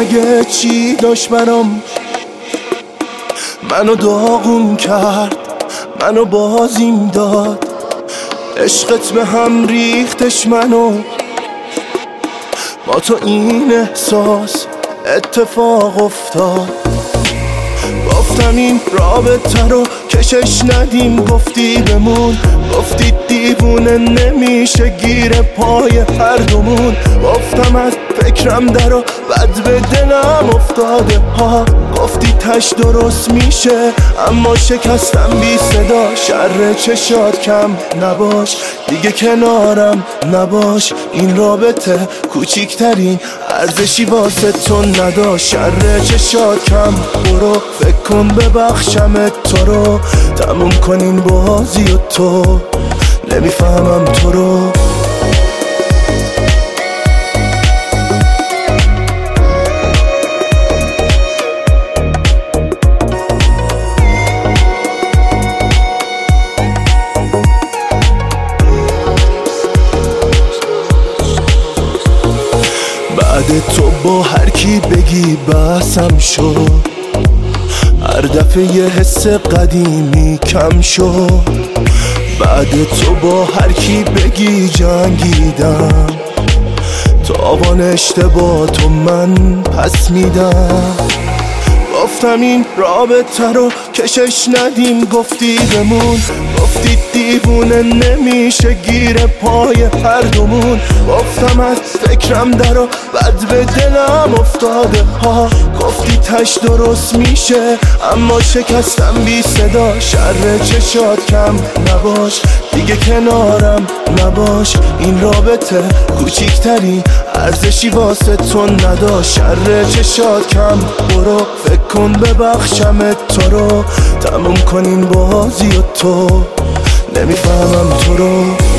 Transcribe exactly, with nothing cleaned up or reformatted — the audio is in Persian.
مگه چی داشت برام؟ منو داغون کرد، منو بازیم داد، عشقت به هم ریختش منو. با تو این احساس اتفاق افتاد. گفتم این رابطه رو کشش ندیم، گفتی بمون، گفتی دیوونه نمیشه گیر پای هر دومون. گفتم از فکرم درو بد به دلم افتاده ها، گفتی تش درست میشه اما شکستم بی صدا. شر چشات کم نباش دیگه کنارم نباش، این رابطه کوچیکترین ارزشی واسه تو نداشت. شر چشات کم برو، فکر کن ببخشمت تو رو، تموم کنین بازی و تو نمیفهمم تو رو. بعد تو با هر کی بگی بحثم شد، هر دفعه یه حس قدیمی کم شد. بعد تو با هر کی بگی جنگیدم، تاوان اشتباه تو من پس میدم. گفتم این رابطه رو کشش ندیم، گفتی بمون، گفتی دیوونه نمیشه گیر پای هر دومون. گفتم از فکرم درو بد به دلم افتاده ها، گفتی تش درست میشه اما شکستم بی صدا. شر چشات کم نباش دیگه کنارم نباش، این رابطه کوچیکترین ارزشی واسه تو نداشت. شر چشات کم برو، فکر کن ببخشمت تو رو، تموم کنین بازی و تو نمیفهمم تو رو.